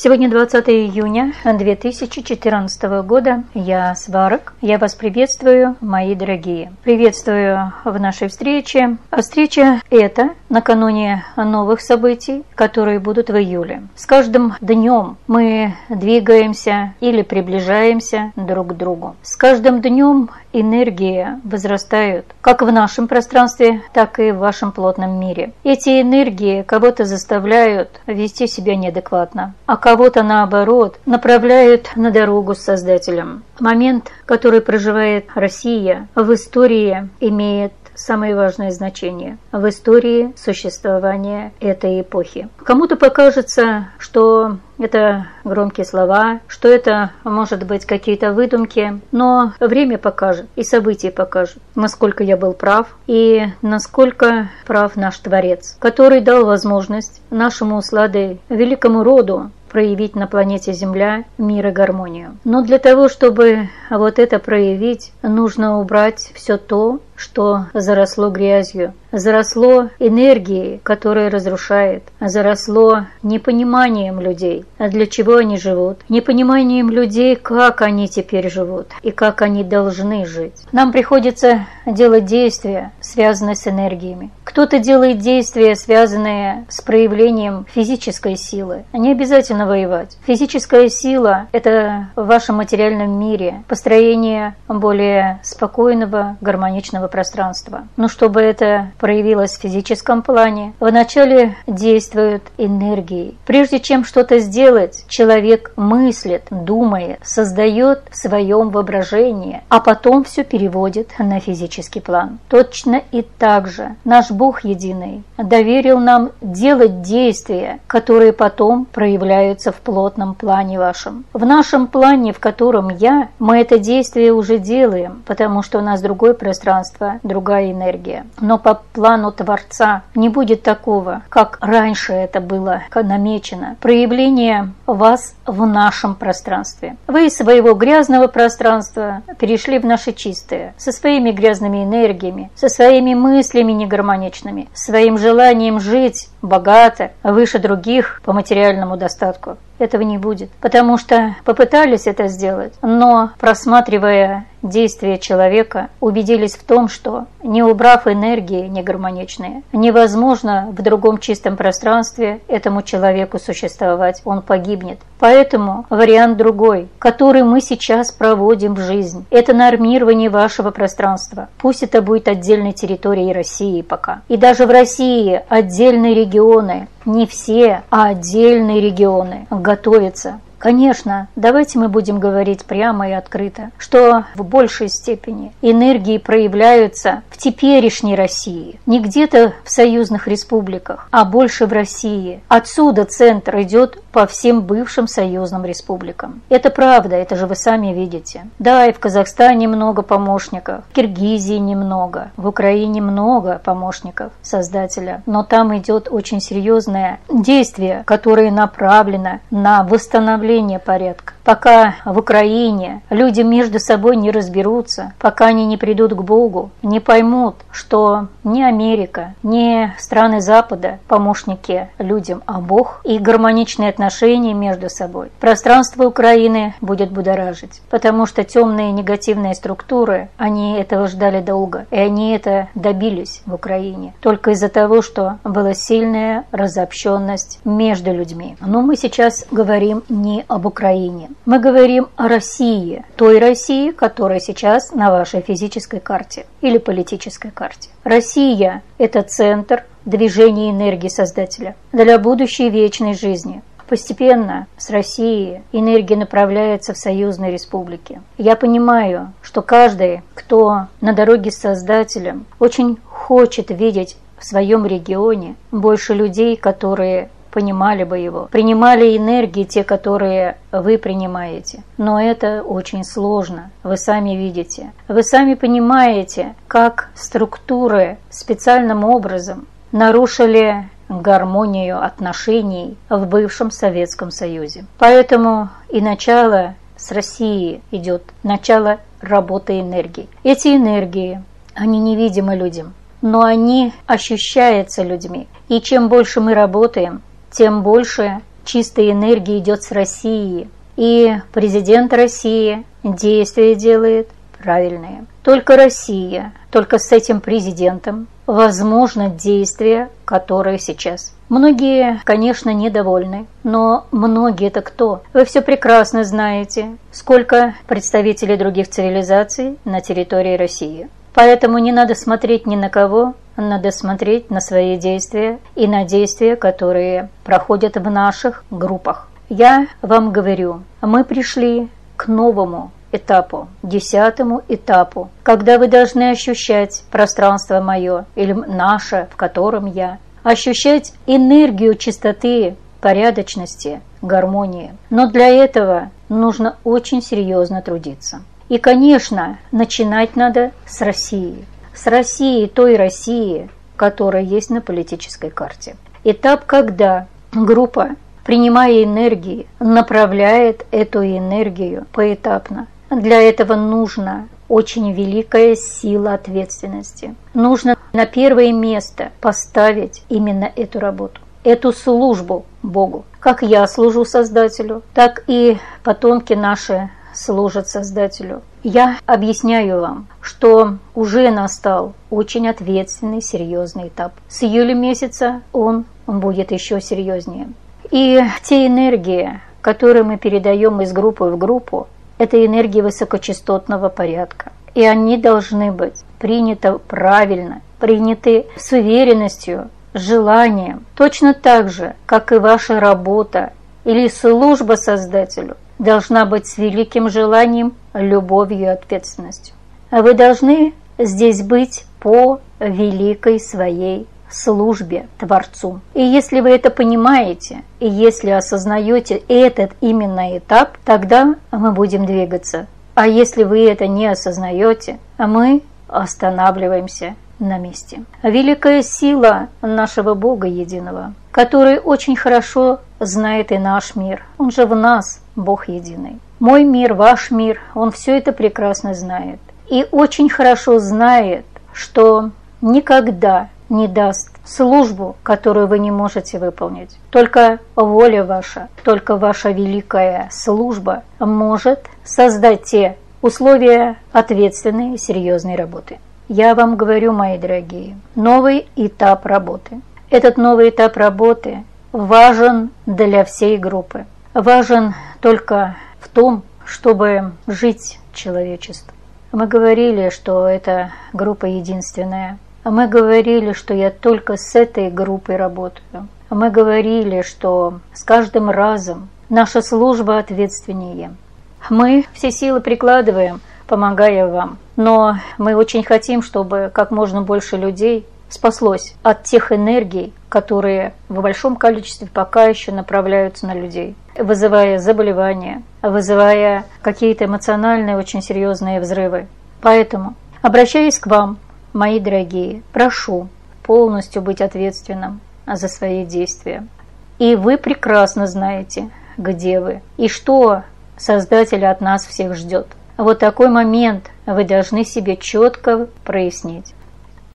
Сегодня 20 июня 2014 года. Я Сварог. Я вас приветствую, мои дорогие. Приветствую в нашей встрече. Встреча эта накануне новых событий, которые будут в июле. С каждым днем мы двигаемся или приближаемся друг к другу. С каждым днем энергии возрастают как в нашем пространстве, так и в вашем плотном мире. Эти энергии кого-то заставляют вести себя неадекватно, а кого-то, наоборот, направляют на дорогу с Создателем. Момент, который проживает Россия в истории, имеет самое важное значение в истории существования этой эпохи. Кому-то покажется, что это громкие слова, что это, может быть, какие-то выдумки, но время покажет и события покажут, насколько я был прав и насколько прав наш Творец, который дал возможность нашему с Ладой великому роду проявить на планете Земля мир и гармонию. Но для того, чтобы вот это проявить, нужно убрать все то, что заросло грязью, заросло энергией, которая разрушает, заросло непониманием людей, для чего они живут, непониманием людей, как они теперь живут и как они должны жить. Нам приходится делать действия, связанные с энергиями. Кто-то делает действия, связанные с проявлением физической силы. Не обязательно воевать. Физическая сила – это в вашем материальном мире построение более спокойного, гармоничного пространства. Но чтобы это проявилось в физическом плане, вначале действуют энергии. Прежде чем что-то сделать, человек мыслит, думает, создает в своем воображении, а потом все переводит на физический план. Точно и так же наш Бог Единый доверил нам делать действия, которые потом проявляются в плотном плане вашем. В нашем плане, в котором мы это действие уже делаем, потому что у нас другое пространство, другая энергия. Но по плану Творца не будет такого, как раньше это было намечено. Проявление вас в нашем пространстве. Вы из своего грязного пространства перешли в наше чистое, со своими грязными энергиями, со своими мыслями негармоничными, своим желанием жить богато, выше других по материальному достатку. Этого не будет, потому что попытались это сделать, но, просматривая действия человека, убедились в том, что, не убрав энергии негармоничные, невозможно в другом чистом пространстве этому человеку существовать, он погибнет. Поэтому вариант другой, который мы сейчас проводим в жизнь, это нормирование вашего пространства. Пусть это будет отдельной территорией России пока. И даже в России отдельные регионы, не все, а отдельные регионы готовятся. Конечно, давайте мы будем говорить прямо и открыто, что в большей степени энергии проявляются в теперешней России, не где-то в союзных республиках, а больше в России. Отсюда центр идет по всем бывшим союзным республикам. Это правда, это же вы сами видите. Да, и в Казахстане много помощников, в Киргизии немного, в Украине много помощников Создателя, но там идет очень серьезное действие, которое направлено на восстановление порядка. Пока в Украине люди между собой не разберутся, пока они не придут к Богу, не поймут, что не Америка, не страны Запада помощники людям, а Бог, и гармоничные отношения между собой, пространство Украины будет будоражить, потому что темные негативные структуры, они этого ждали долго, и они это добились в Украине только из-за того, что была сильная разобщенность между людьми. Но мы сейчас говорим не об Украине. Мы говорим о России, той России, которая сейчас на вашей физической карте или политической карте. Россия – это центр движения энергии Создателя для будущей вечной жизни. Постепенно с России энергия направляется в союзные республики. Я понимаю, что каждый, кто на дороге с Создателем, очень хочет видеть в своем регионе больше людей, которые понимали бы его, принимали энергии те, которые вы принимаете. Но это очень сложно, вы сами видите. Вы сами понимаете, как структуры специальным образом нарушили гармонию отношений в бывшем Советском Союзе. Поэтому и начало с России идет, начало работы энергии. Эти энергии, они невидимы людям, но они ощущаются людьми. И чем больше мы работаем, тем больше чистой энергии идет с России. И президент России действия делает правильные. Только Россия, только с этим президентом возможно действие, которое сейчас. Многие, конечно, недовольны, но многие это кто? Вы все прекрасно знаете, сколько представителей других цивилизаций на территории России. Поэтому не надо смотреть ни на кого, надо смотреть на свои действия и на действия, которые проходят в наших группах. Я вам говорю, мы пришли к новому этапу, 10-му этапу, когда вы должны ощущать пространство мое или наше, в котором я, ощущать энергию чистоты, порядочности, гармонии. Но для этого нужно очень серьезно трудиться. И, конечно, начинать надо с России. С России, той России, которая есть на политической карте. Этап, когда группа, принимая энергии, направляет эту энергию поэтапно. Для этого нужна очень великая сила ответственности. Нужно на первое место поставить именно эту работу, эту службу Богу. Как я служу Создателю, так и потомки наши служат Создателю. Я объясняю вам, что уже настал очень ответственный, серьезный этап. С июля месяца он будет еще серьезнее. И те энергии, которые мы передаем из группы в группу, это энергии высокочастотного порядка. И они должны быть приняты правильно, приняты с уверенностью, с желанием. Точно так же, как и ваша работа или служба Создателю должна быть с великим желанием, любовью и ответственностью. А вы должны здесь быть по великой своей службе Творцу. И если вы это понимаете, и если осознаете этот именно этап, тогда мы будем двигаться. А если вы это не осознаете, мы останавливаемся на месте. Великая сила нашего Бога единого, который очень хорошо знает и наш мир. Он же в нас, Бог единый. Мой мир, ваш мир, Он все это прекрасно знает. И очень хорошо знает, что никогда не даст службу, которую вы не можете выполнить. Только воля ваша, только ваша великая служба может создать те условия ответственной и серьезной работы. Я вам говорю, мои дорогие, новый этап работы. Этот новый этап работы важен для всей группы. Важен только в том, чтобы жить человечеству. Мы говорили, что эта группа единственная. Мы говорили, что я только с этой группой работаю. Мы говорили, что с каждым разом наша служба ответственнее. Мы все силы прикладываем, помогая вам. Но мы очень хотим, чтобы как можно больше людей спаслось от тех энергий, которые в большом количестве пока еще направляются на людей, вызывая заболевания, вызывая какие-то эмоциональные очень серьезные взрывы. Поэтому, обращаясь к вам, мои дорогие, прошу полностью быть ответственным за свои действия. И вы прекрасно знаете, где вы и что Создатель от нас всех ждет. Вот такой момент вы должны себе четко прояснить.